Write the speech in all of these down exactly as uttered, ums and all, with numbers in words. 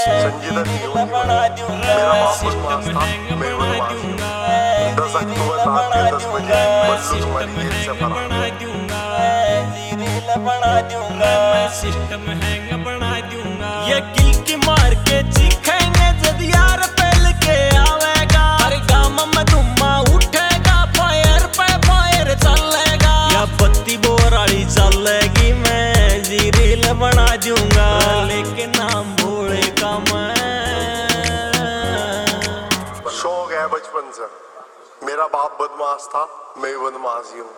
संजीदा नहीं बना दूंगा, सिस्टम हैंग बना दूंगा, दस अक्टूबर रात के दस बजे बंदूक तुम्हारी जेब से फरार बना दूंगा, रील बना दूंगा, सिस्टम हैंग बना दूंगा। ये किल की मार के चीखेंगे जब यार पहल के आवेगा, हर गांव में धुम्मा उठेगा, फायर पे फायर चलेगा, या बत्ती बोराड़ी चलेगी, मैं जी रील बना दूंगा, लेकिन नाम भोले का मैं। शौक है बचपन से, मेरा बाप बदमाश था, मैं बदमाश ही हूँ।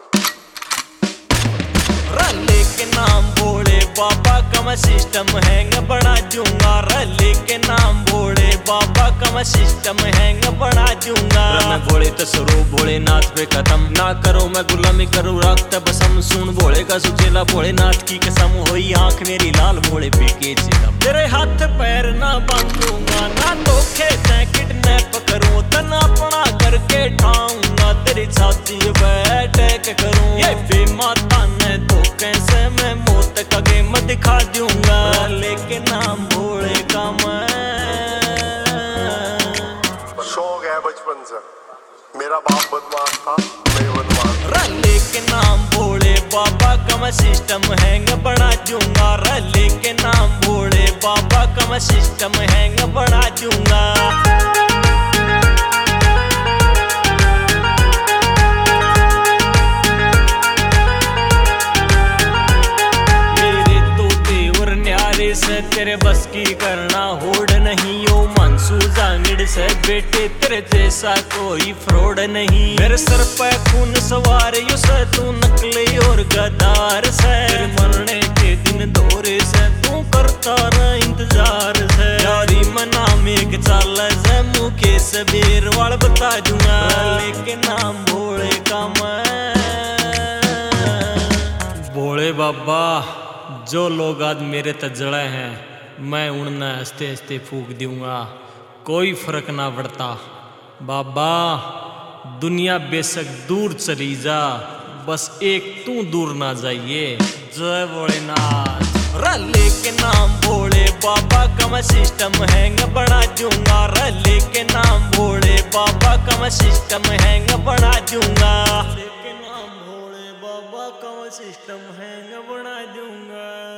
रले के नाम भोले बाबा का मैं सिस्टम हैंग बना दूंगा, रले के नाम भोले बाबा का मैं सिस्टम हैंग बना दूंगा। मैं भोले तो स्वरूप भोलेनाथ पे कदम ना करो, मैं गुलामी करूँ राखता बसम, सुन भोले का सुचेला भोलेनाथ की कसम, होई आंख मेरी लाल भोले पे के चिदम, तेरे हाथ पैर ना बांधूंगा, ना धोखे तय किडनैप करूँ, तना अपना करके ठाऊंगा, तेरी छाती पे अटैक करूँ, ये बेमाता ने तो कैसे मैं मौत का गेम दिखा दूंगा, लेकिन नाम भोले का मैं। शौक है बचपन से, मेरा बाप बदमाश था, मैं बदमाश। रले के नाम भोले बाबा का मैं सिस्टम हैंग बना दूंगा, रले के नाम भोले बाबा का मैं सिस्टम हैंग बना दूंगा। से तेरे बस की करना होड़ नहीं, यो मानसू जांगड़ से बेटे तेरे जैसा कोई फ्रॉड नहीं, मेरे सर पे खून सवार यू से तू नकली और गद्दार से, तेरे मरने के दिन दौरे से तू करता रहा इंतजार से, यारी मना में चाल से मुके से बीरवाल बता दूंगा, लेकिन नाम भोले का मैं। भोले बाबा जो लोग आज मेरे तजड़े हैं, मैं उड़ना हंसते हंसते फूक दूंगा, कोई फर्क ना पड़ता बाबा, दुनिया बेशक दूर चली जा, बस एक तू दूर ना जाइए। जय भोलेनाथ। रले के नाम भोले बाबा का मैं सिस्टम हैंग बना दूंगा, रले के नाम भोले बाबा का मैं सिस्टम हैंग बना दूंगा, रले के नाम भोले बाबा का मैं सिस्टम हैंग बना दूंगा।